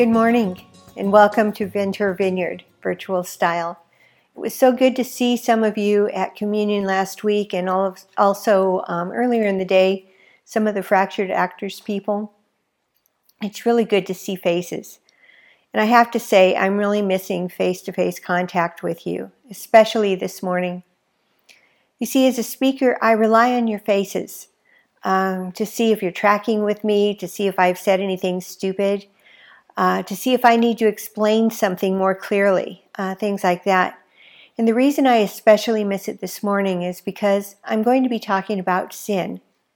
Good morning and welcome to Ventura Vineyard Virtual Style. It was so good to see some of you at communion last week and also earlier in the day, some of the Fractured Actors people. It's really good to see faces. And I have to say, I'm really missing face-to-face contact with you, especially this morning. You see, as a speaker, I rely on your faces to see if you're tracking with me, to see if I've said anything stupid, to see if I need to explain something more clearly, things like that. And the reason I especially miss it this morning is because I'm going to be talking about sin.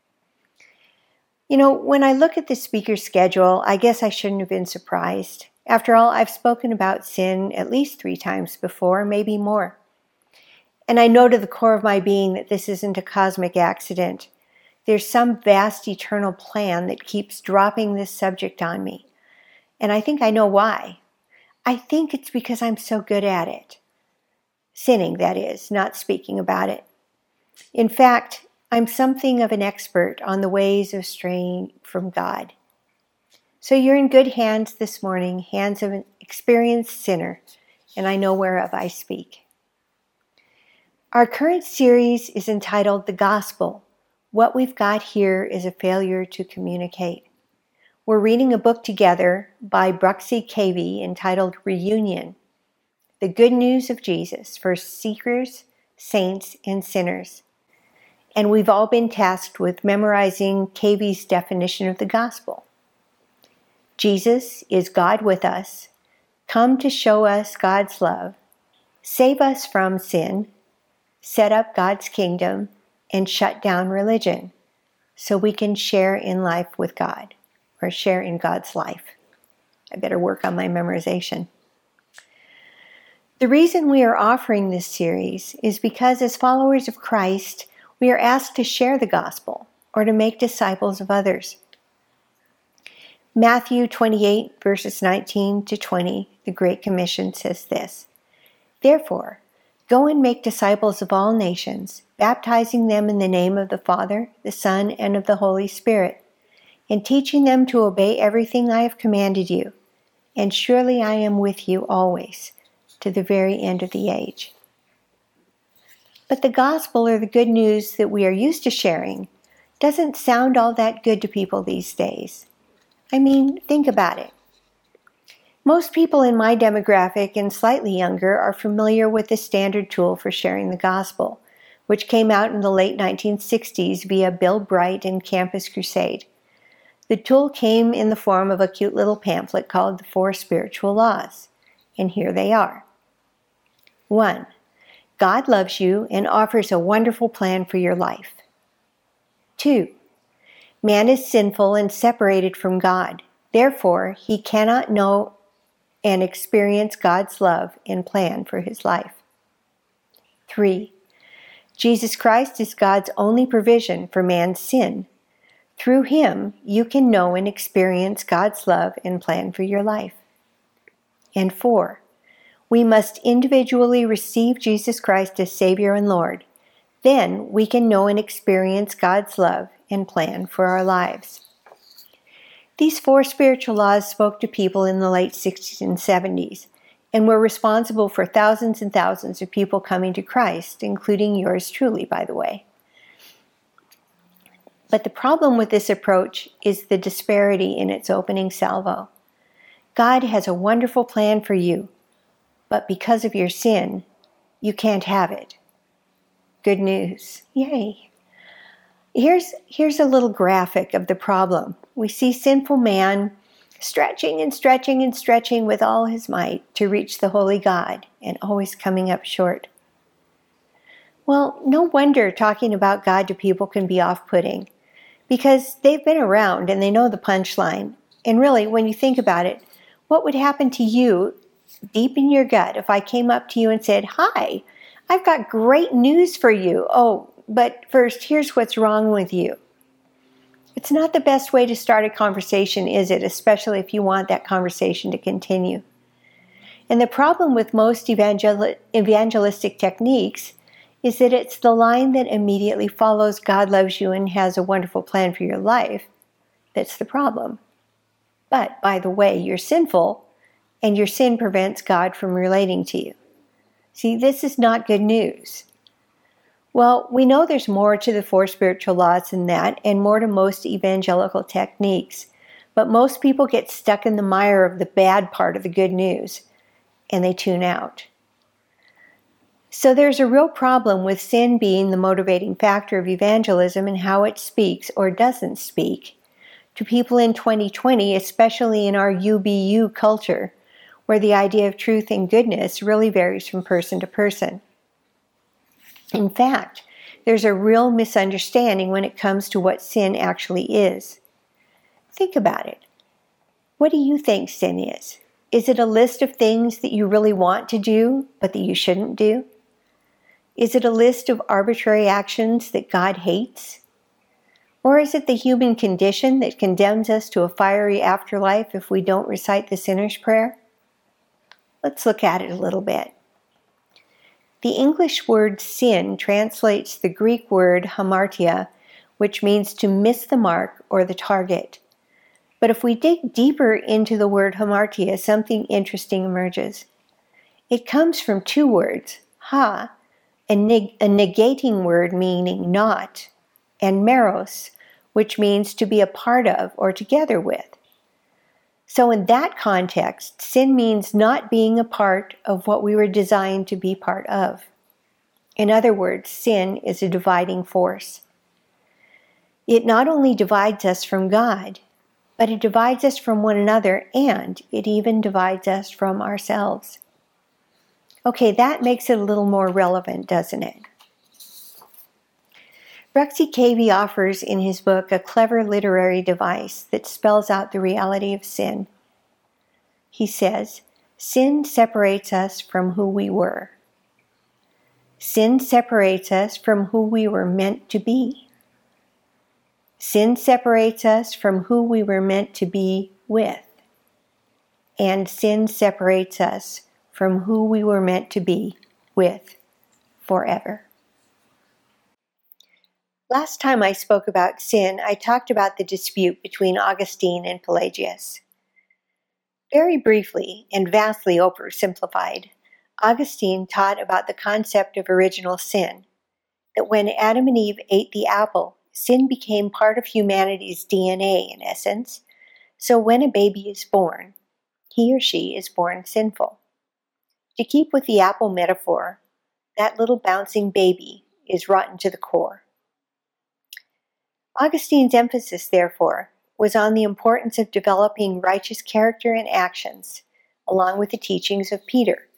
You know, when I look at the speaker schedule, I guess I shouldn't have been surprised. After all, I've spoken about sin at least 3 times before, maybe more. And I know to the core of my being that this isn't a cosmic accident. There's some vast eternal plan that keeps dropping this subject on me. And I think I know why. I think it's because I'm so good at it. Sinning, that is, not speaking about it. In fact, I'm something of an expert on the ways of straying from God. So you're in good hands this morning, hands of an experienced sinner, and I know whereof I speak. Our current series is entitled The Gospel. What we've got here is a failure to communicate. We're reading a book together by Bruxy Cavey entitled Reunion, The Good News of Jesus for Seekers, Saints, and Sinners. And we've all been tasked with memorizing Cavey's definition of the gospel. Jesus is God with us, come to show us God's love, save us from sin, set up God's kingdom, and shut down religion so we can share in life with God. Or share in God's life. I better work on my memorization. The reason we are offering this series is because as followers of Christ, we are asked to share the gospel or to make disciples of others. Matthew 28 verses 19 to 20, the Great Commission says this, "Therefore, go and make disciples of all nations, baptizing them in the name of the Father, the Son, and of the Holy Spirit, and teaching them to obey everything I have commanded you. And surely I am with you always, to the very end of the age." But the gospel, or the good news that we are used to sharing, doesn't sound all that good to people these days. I mean, think about it. Most people in my demographic and slightly younger are familiar with the standard tool for sharing the gospel, which came out in the late 1960s via Bill Bright and Campus Crusade. The tool came in the form of a cute little pamphlet called The 4 Spiritual Laws, and here they are. 1. God loves you and offers a wonderful plan for your life. 2. Man is sinful and separated from God. Therefore, he cannot know and experience God's love and plan for his life. 3. Jesus Christ is God's only provision for man's sin. Through him, you can know and experience God's love and plan for your life. And 4, we must individually receive Jesus Christ as Savior and Lord. Then we can know and experience God's love and plan for our lives. These 4 spiritual laws spoke to people in the late 60s and 70s and were responsible for thousands and thousands of people coming to Christ, including yours truly, by the way. But the problem with this approach is the disparity in its opening salvo. God has a wonderful plan for you, but because of your sin, you can't have it. Good news. Yay. Here's a little graphic of the problem. We see sinful man stretching and stretching and stretching with all his might to reach the holy God and always coming up short. Well, no wonder talking about God to people can be off-putting, because they've been around and they know the punchline. And really, when you think about it, what would happen to you deep in your gut if I came up to you and said, "Hi, I've got great news for you. Oh, but first, here's what's wrong with you." It's not the best way to start a conversation, is it? Especially if you want that conversation to continue. And the problem with most evangelistic techniques is that it's the line that immediately follows "God loves you and has a wonderful plan for your life" that's the problem. But, by the way, you're sinful, and your sin prevents God from relating to you. See, this is not good news. Well, we know there's more to the four spiritual laws than that, and more to most evangelical techniques. But most people get stuck in the mire of the bad part of the good news, and they tune out. So there's a real problem with sin being the motivating factor of evangelism and how it speaks or doesn't speak to people in 2020, especially in our UBU culture, where the idea of truth and goodness really varies from person to person. In fact, there's a real misunderstanding when it comes to what sin actually is. Think about it. What do you think sin is? Is it a list of things that you really want to do, but that you shouldn't do? Is it a list of arbitrary actions that God hates? Or is it the human condition that condemns us to a fiery afterlife if we don't recite the sinner's prayer? Let's look at it a little bit. The English word sin translates the Greek word hamartia, which means to miss the mark or the target. But if we dig deeper into the word hamartia, something interesting emerges. It comes from two words, ha, a negating word meaning not, and meros, which means to be a part of or together with. So in that context, sin means not being a part of what we were designed to be part of. In other words, sin is a dividing force. It not only divides us from God, but it divides us from one another, and it even divides us from ourselves. Okay, that makes it a little more relevant, doesn't it? Ruxy Cavey offers in his book a clever literary device that spells out the reality of sin. He says, sin separates us from who we were. Sin separates us from who we were meant to be. Sin separates us from who we were meant to be with. And sin separates us from who we were meant to be with forever. Last time I spoke about sin, I talked about the dispute between Augustine and Pelagius. Very briefly and vastly oversimplified, Augustine taught about the concept of original sin, that when Adam and Eve ate the apple, sin became part of humanity's DNA in essence, so when a baby is born, he or she is born sinful. To keep with the apple metaphor, that little bouncing baby is rotten to the core. Augustine's emphasis, therefore, was on the importance of developing righteous character and actions, along with the teachings of Peter.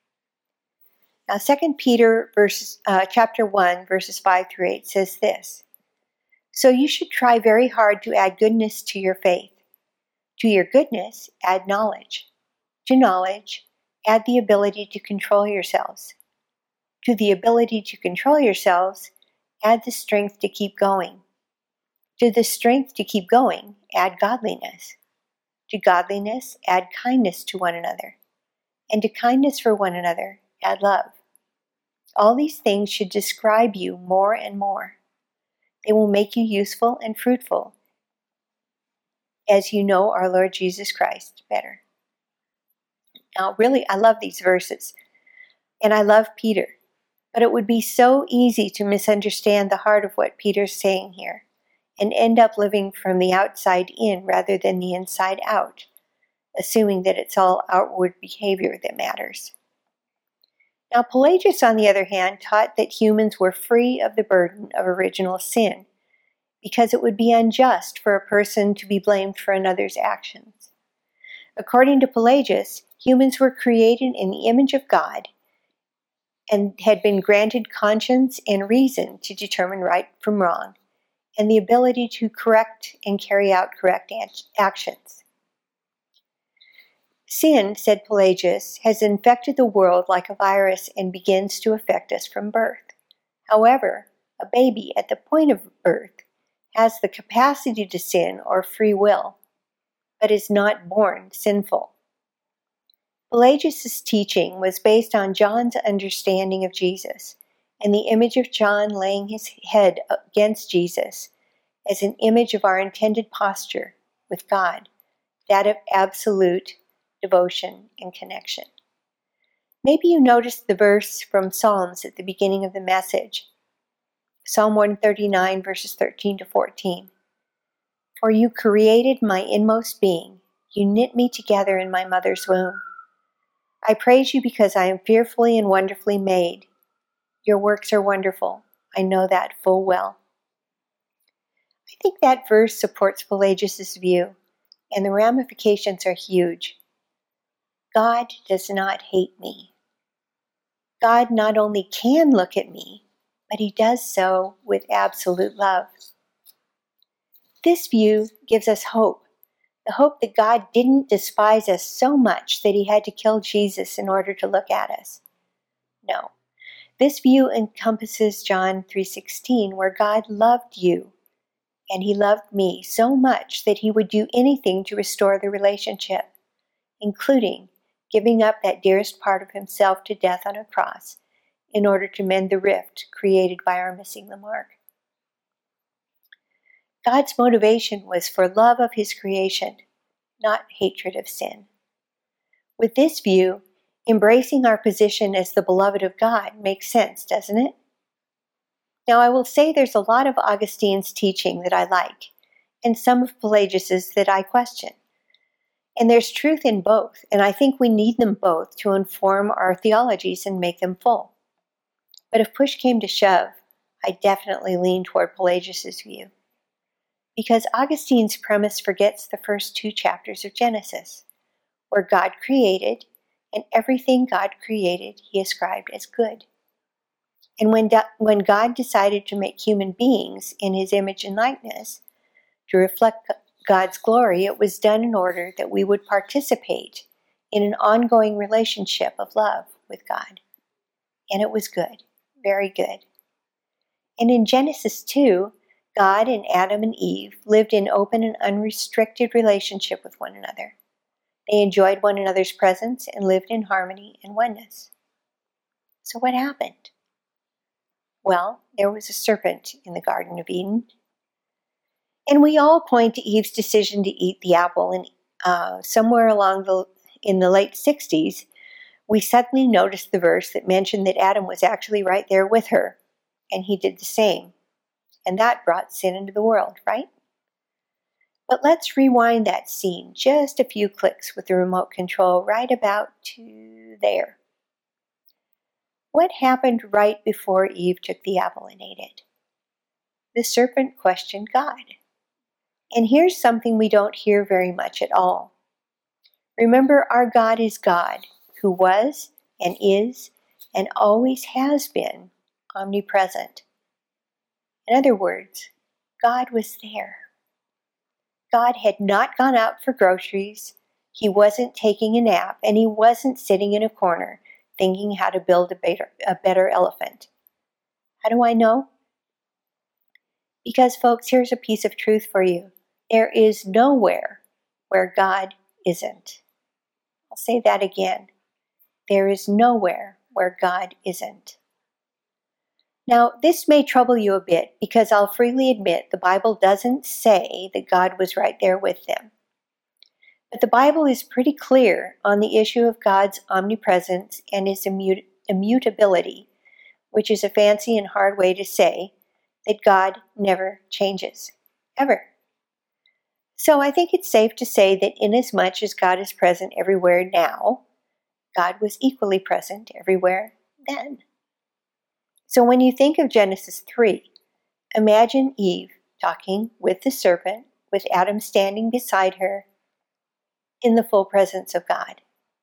Now, 2 Peter chapter 1, verses 5 through 8 says this, "So you should try very hard to add goodness to your faith. To your goodness, add knowledge. To knowledge, add the ability to control yourselves. To the ability to control yourselves, add the strength to keep going. To the strength to keep going, add godliness. To godliness, add kindness to one another. And to kindness for one another, add love. All these things should describe you more and more. They will make you useful and fruitful as you know our Lord Jesus Christ better." Now, really, I love these verses, and I love Peter, but it would be so easy to misunderstand the heart of what Peter's saying here and end up living from the outside in rather than the inside out, assuming that it's all outward behavior that matters. Now, Pelagius, on the other hand, taught that humans were free of the burden of original sin, because it would be unjust for a person to be blamed for another's actions. According to Pelagius, humans were created in the image of God and had been granted conscience and reason to determine right from wrong, and the ability to correct and carry out correct actions. Sin, said Pelagius, has infected the world like a virus and begins to affect us from birth. However, a baby at the point of birth has the capacity to sin or free will, but is not born sinful. Pelagius' teaching was based on John's understanding of Jesus and the image of John laying his head against Jesus as an image of our intended posture with God that of absolute devotion and connection. Maybe you noticed the verse from Psalms at the beginning of the message. Psalm 139, verses 13 to 14. For you created my inmost being. You knit me together in my mother's womb. I praise you because I am fearfully and wonderfully made. Your works are wonderful. I know that full well. I think that verse supports Pelagius' view, and the ramifications are huge. God does not hate me. God not only can look at me, but he does so with absolute love. This view gives us hope, the hope that God didn't despise us so much that he had to kill Jesus in order to look at us. No, this view encompasses John 3:16, where God loved you, and he loved me so much that he would do anything to restore the relationship, including giving up that dearest part of himself to death on a cross in order to mend the rift created by our missing the mark. God's motivation was for love of his creation, not hatred of sin. With this view, embracing our position as the beloved of God makes sense, doesn't it? Now, I will say there's a lot of Augustine's teaching that I like, and some of Pelagius's that I question. And there's truth in both, and I think we need them both to inform our theologies and make them full. But if push came to shove, I definitely lean toward Pelagius's view, because Augustine's premise forgets the first 2 chapters of Genesis, where God created, and everything God created he ascribed as good. And when God decided to make human beings in his image and likeness to reflect God's glory, it was done in order that we would participate in an ongoing relationship of love with God. And it was good, very good. And in Genesis 2, God and Adam and Eve lived in open and unrestricted relationship with one another. They enjoyed one another's presence and lived in harmony and oneness. So what happened? Well, there was a serpent in the Garden of Eden. And we all point to Eve's decision to eat the apple. And somewhere in the late 60s, we suddenly noticed the verse that mentioned that Adam was actually right there with her, and he did the same. And that brought sin into the world, right? But let's rewind that scene just a few clicks with the remote control right about to there. What happened right before Eve took the apple and ate it? The serpent questioned God. And here's something we don't hear very much at all. Remember, our God is God, who was and is and always has been omnipresent. In other words, God was there. God had not gone out for groceries, he wasn't taking a nap, and he wasn't sitting in a corner thinking how to build a better elephant. How do I know? Because, folks, here's a piece of truth for you. There is nowhere where God isn't. I'll say that again. There is nowhere where God isn't. Now, this may trouble you a bit because I'll freely admit the Bible doesn't say that God was right there with them. But the Bible is pretty clear on the issue of God's omnipresence and his immutability, which is a fancy and hard way to say that God never changes, ever. So I think it's safe to say that inasmuch as God is present everywhere now, God was equally present everywhere then. So when you think of Genesis 3, imagine Eve talking with the serpent, with Adam standing beside her, in the full presence of God.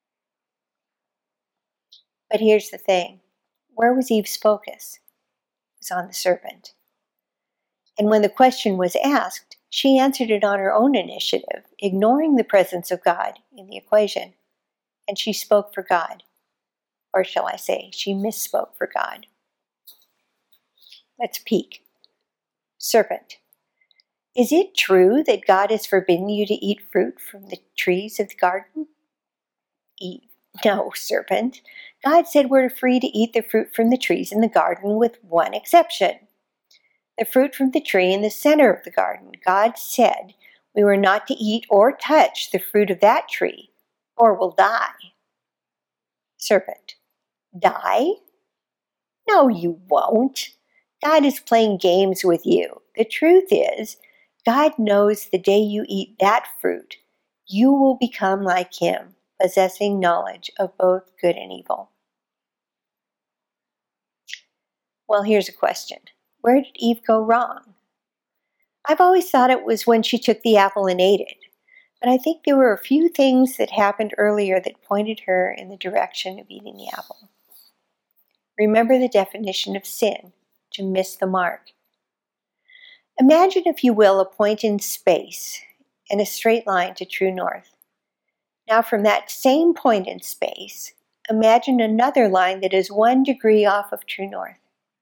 But here's the thing. Where was Eve's focus? It was on the serpent. And when the question was asked, she answered it on her own initiative, ignoring the presence of God in the equation. And she spoke for God. Or shall I say, she misspoke for God. Let's peek. Serpent. Is it true that God has forbidden you to eat fruit from the trees of the garden? Eve. No, serpent. God said we're free to eat the fruit from the trees in the garden with one exception. The fruit from the tree in the center of the garden. God said We were not to eat or touch the fruit of that tree, or we'll die. Serpent, die? No, you won't. God is playing games with you. The truth is, God knows the day you eat that fruit, you will become like him, possessing knowledge of both good and evil. Well, here's a question. Where did Eve go wrong? I've always thought it was when she took the apple and ate it, but I think there were a few things that happened earlier that pointed her in the direction of eating the apple. Remember the definition of sin, to miss the mark. Imagine, if you will, a point in space and a straight line to true north. Now from that same point in space, imagine another line that is 1 degree off of true north.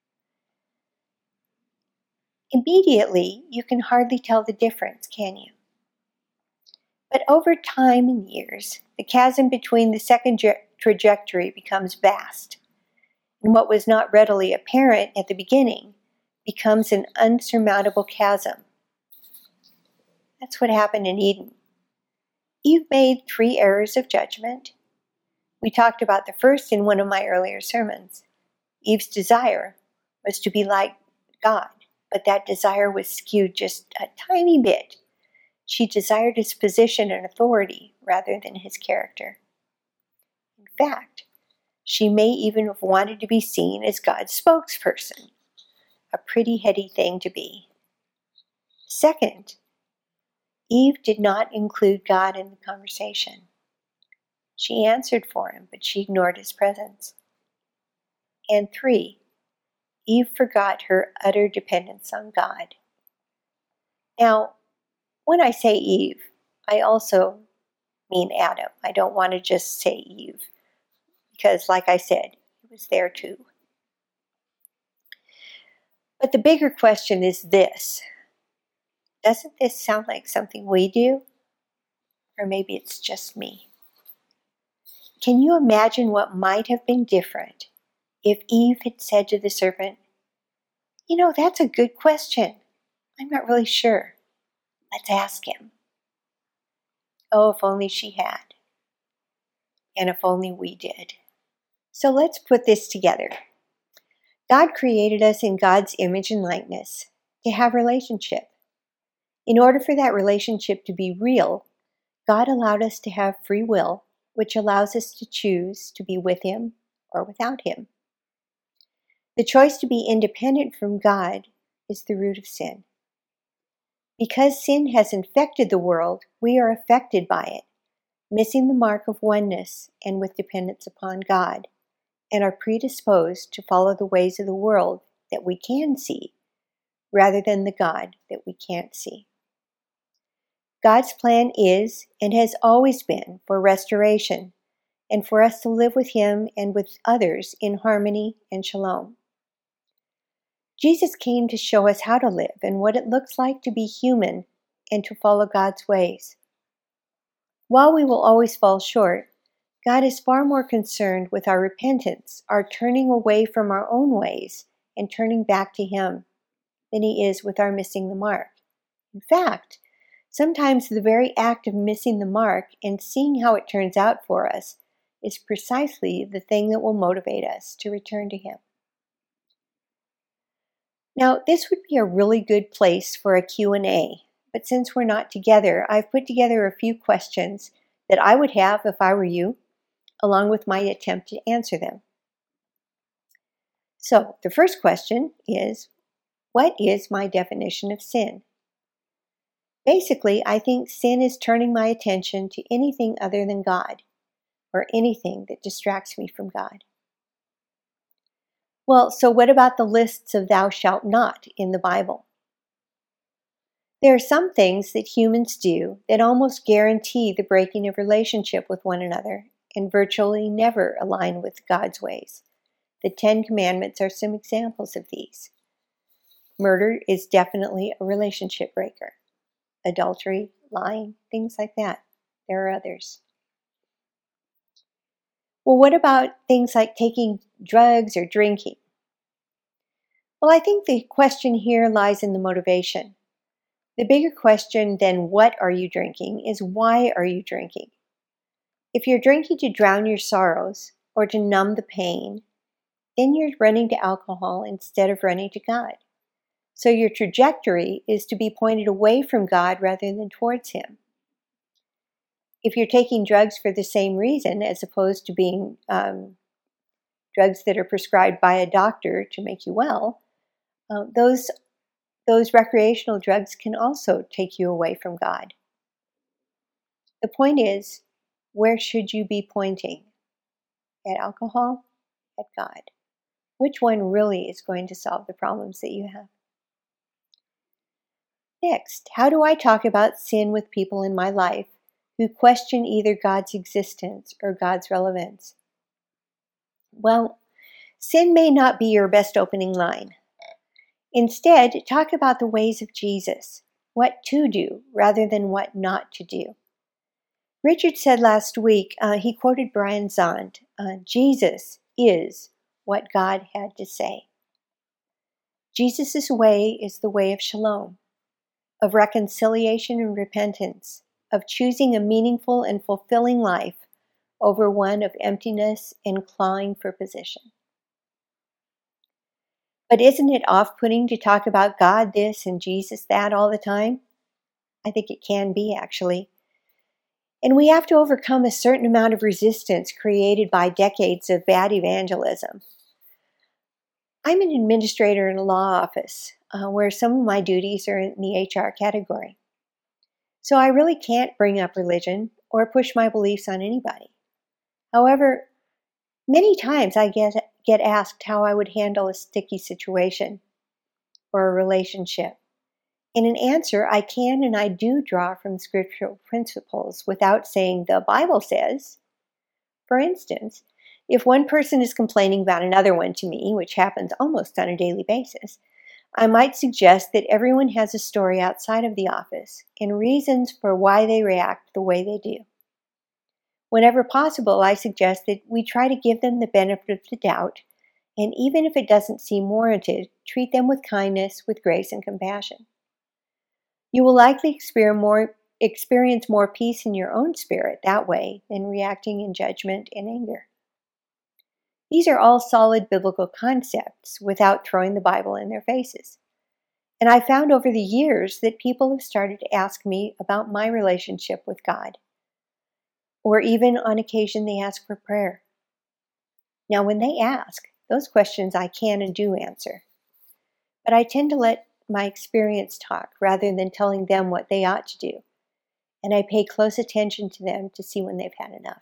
Immediately, you can hardly tell the difference, can you? But over time and years, the chasm between the second trajectory becomes vast, and what was not readily apparent at the beginning becomes an unsurmountable chasm. That's what happened in Eden. Eve made 3 errors of judgment. We talked about the first in one of my earlier sermons. Eve's desire was to be like God, but that desire was skewed just a tiny bit. She desired his position and authority rather than his character. In fact, she may even have wanted to be seen as God's spokesperson, a pretty heady thing to be. Second, Eve did not include God in the conversation. She answered for him, but she ignored his presence. And 3, Eve forgot her utter dependence on God. Now, when I say Eve, I also mean Adam. I don't want to just say Eve, because like I said, he was there too. But the bigger question is this. Doesn't this sound like something we do? Or maybe it's just me. Can you imagine what might have been different if Eve had said to the serpent, "You know, that's a good question. I'm not really sure. Let's ask him." Oh, if only she had. And if only we did. So let's put this together. God created us in God's image and likeness to have relationship. In order for that relationship to be real, God allowed us to have free will, which allows us to choose to be with him or without him. The choice to be independent from God is the root of sin. Because sin has infected the world, we are affected by it, missing the mark of oneness and with dependence upon God, and are predisposed to follow the ways of the world that we can see, rather than the God that we can't see. God's plan is and has always been for restoration, and for us to live with him and with others in harmony and shalom. Jesus came to show us how to live and what it looks like to be human and to follow God's ways. While we will always fall short, God is far more concerned with our repentance, our turning away from our own ways and turning back to him, than he is with our missing the mark. In fact, sometimes the very act of missing the mark and seeing how it turns out for us is precisely the thing that will motivate us to return to him. Now, this would be a really good place for a Q&A, but since we're not together, I've put together a few questions that I would have if I were you, along with my attempt to answer them. So, the first question is, what is my definition of sin? Basically, I think sin is turning my attention to anything other than God, or anything that distracts me from God. Well, so what about the lists of thou shalt not in the Bible? There are some things that humans do that almost guarantee the breaking of relationship with one another and virtually never align with God's ways. The 10 Commandments are some examples of these. Murder is definitely a relationship breaker. Adultery, lying, things like that. There are others. Well, what about things like taking drugs or drinking? Well, I think the question here lies in the motivation. The bigger question than what are you drinking is why are you drinking? If you're drinking to drown your sorrows or to numb the pain, then you're running to alcohol instead of running to God. So your trajectory is to be pointed away from God rather than towards Him. If you're taking drugs for the same reason, as opposed to being drugs that are prescribed by a doctor to make you well, those recreational drugs can also take you away from God. The point is, where should you be pointing? At alcohol? At God? Which one really is going to solve the problems that you have? Next, how do I talk about sin with people in my life who question either God's existence or God's relevance? Well, sin may not be your best opening line. Instead, talk about the ways of Jesus, what to do rather than what not to do. Richard said last week, he quoted Brian Zahnd, Jesus is what God had to say. Jesus' way is the way of shalom, of reconciliation and repentance, of choosing a meaningful and fulfilling life over one of emptiness and clawing for position. But isn't it off-putting to talk about God this and Jesus that all the time? I think it can be, actually. And we have to overcome a certain amount of resistance created by decades of bad evangelism. I'm an administrator in a law office where some of my duties are in the HR category. So I really can't bring up religion or push my beliefs on anybody. However, many times I get asked how I would handle a sticky situation or a relationship. In an answer, I can and I do draw from scriptural principles without saying the Bible says. For instance, if one person is complaining about another one to me, which happens almost on a daily basis, I might suggest that everyone has a story outside of the office and reasons for why they react the way they do. Whenever possible, I suggest that we try to give them the benefit of the doubt, and even if it doesn't seem warranted, treat them with kindness, with grace and compassion. You will likely experience more peace in your own spirit that way than reacting in judgment and anger. These are all solid biblical concepts without throwing the Bible in their faces. And I found over the years that people have started to ask me about my relationship with God. Or even on occasion they ask for prayer. Now when they ask, those questions I can and do answer. But I tend to let my experience talk rather than telling them what they ought to do. And I pay close attention to them to see when they've had enough.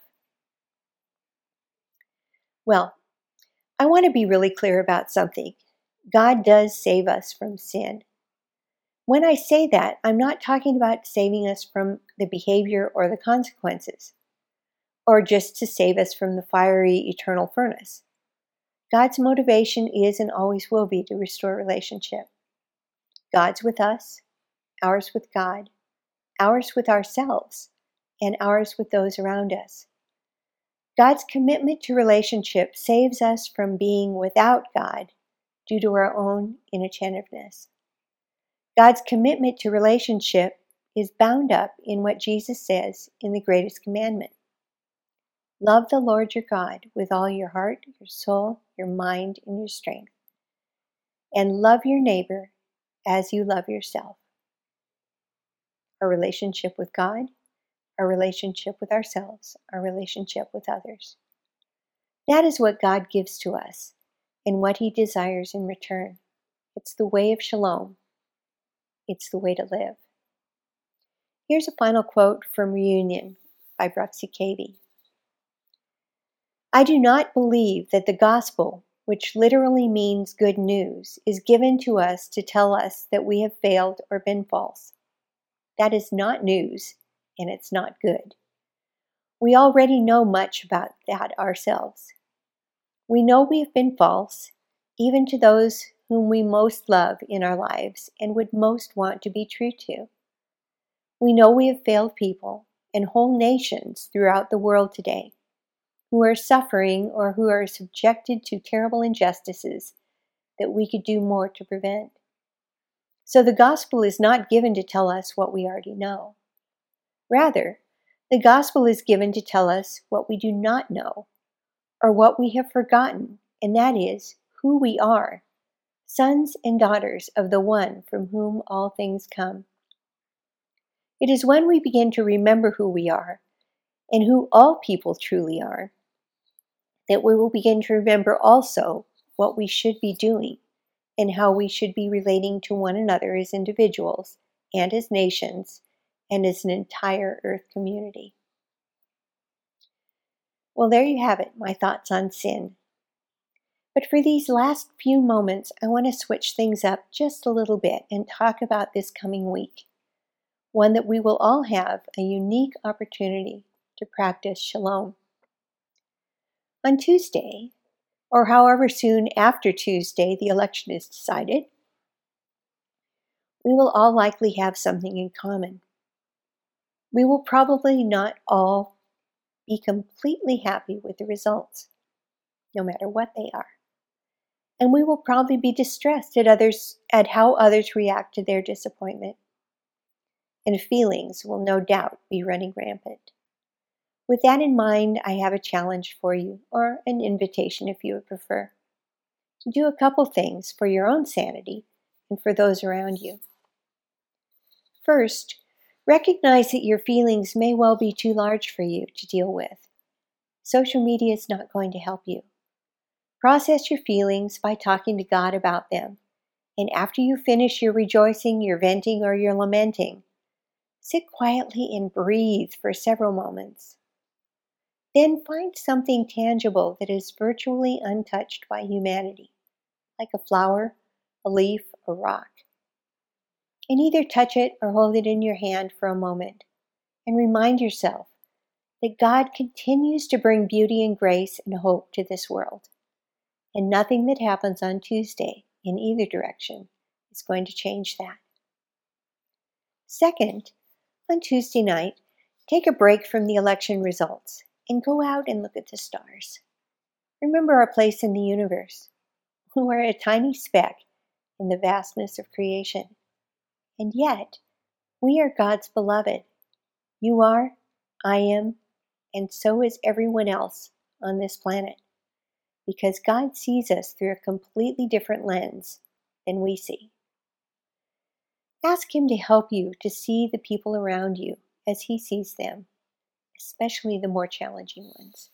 Well, I want to be really clear about something. God does save us from sin. When I say that, I'm not talking about saving us from the behavior or the consequences, or just to save us from the fiery eternal furnace. God's motivation is and always will be to restore relationship. God's with us, ours with God, ours with ourselves, and ours with those around us. God's commitment to relationship saves us from being without God due to our own inattentiveness. God's commitment to relationship is bound up in what Jesus says in the greatest commandment. Love the Lord your God with all your heart, your soul, your mind, and your strength. And love your neighbor as you love yourself. Our relationship with God, our relationship with ourselves, our relationship with others. That is what God gives to us and what He desires in return. It's the way of shalom. It's the way to live. Here's a final quote from Reunion by Bruxy Cavey. I do not believe that the gospel, which literally means good news, is given to us to tell us that we have failed or been false. That is not news, and it's not good. We already know much about that ourselves. We know we have been false, even to those whom we most love in our lives and would most want to be true to. We know we have failed people and whole nations throughout the world today who are suffering or who are subjected to terrible injustices that we could do more to prevent. So the gospel is not given to tell us what we already know. Rather, the gospel is given to tell us what we do not know, or what we have forgotten, and that is who we are, sons and daughters of the one from whom all things come. It is when we begin to remember who we are, and who all people truly are, that we will begin to remember also what we should be doing, and how we should be relating to one another as individuals, and as nations, and as an entire earth community. Well, there you have it, my thoughts on sin. But for these last few moments, I want to switch things up just a little bit and talk about this coming week, one that we will all have a unique opportunity to practice shalom. On Tuesday, or however soon after Tuesday the election is decided, we will all likely have something in common. We will probably not all be completely happy with the results, no matter what they are. And we will probably be distressed at how others react to their disappointment. And feelings will no doubt be running rampant. With that in mind, I have a challenge for you, or an invitation if you would prefer, to do a couple things for your own sanity and for those around you. First, recognize that your feelings may well be too large for you to deal with. Social media is not going to help you. Process your feelings by talking to God about them, and after you finish your rejoicing, your venting, or your lamenting, sit quietly and breathe for several moments. Then find something tangible that is virtually untouched by humanity, like a flower, a leaf, a rock. And either touch it or hold it in your hand for a moment and remind yourself that God continues to bring beauty and grace and hope to this world. And nothing that happens on Tuesday in either direction is going to change that. Second, on Tuesday night, take a break from the election results and go out and look at the stars. Remember our place in the universe. We're a tiny speck in the vastness of creation. And yet, we are God's beloved. You are, I am, and so is everyone else on this planet. Because God sees us through a completely different lens than we see. Ask Him to help you to see the people around you as He sees them, especially the more challenging ones.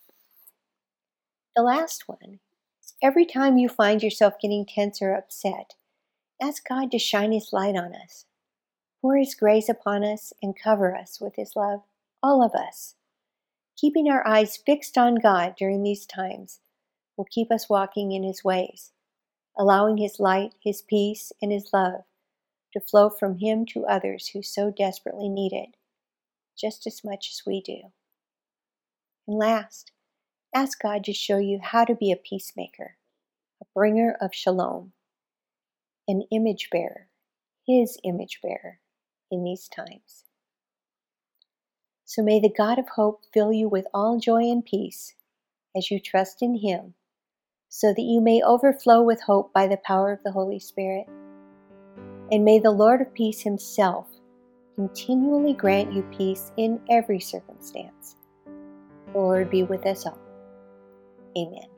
The last one is every time you find yourself getting tense or upset, ask God to shine His light on us, pour His grace upon us, and cover us with His love, all of us. Keeping our eyes fixed on God during these times will keep us walking in His ways, allowing His light, His peace, and His love to flow from Him to others who so desperately need it, just as much as we do. And last, ask God to show you how to be a peacemaker, a bringer of shalom, an image bearer, His image bearer in these times. So may the God of hope fill you with all joy and peace as you trust in Him, so that you may overflow with hope by the power of the Holy Spirit. And may the Lord of peace Himself continually grant you peace in every circumstance. The Lord be with us all. Amen.